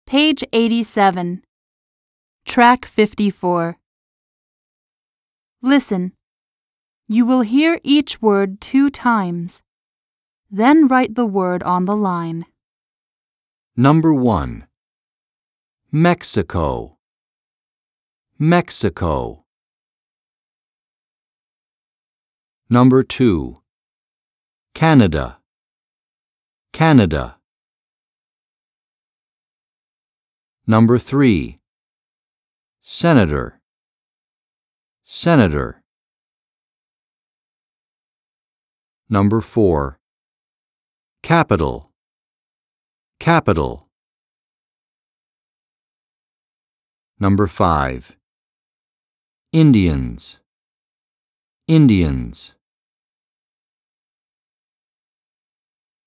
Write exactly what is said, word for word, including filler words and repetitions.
Page eighty-seven. Track fifty-four. Listen. You will hear each word two times. Then write the word on the line. Number one. Mexico. Mexico. Number two. Canada. Canada. Number three. Senator. Senator. Number four. Capital. Capital. Number five. Indians. Indians.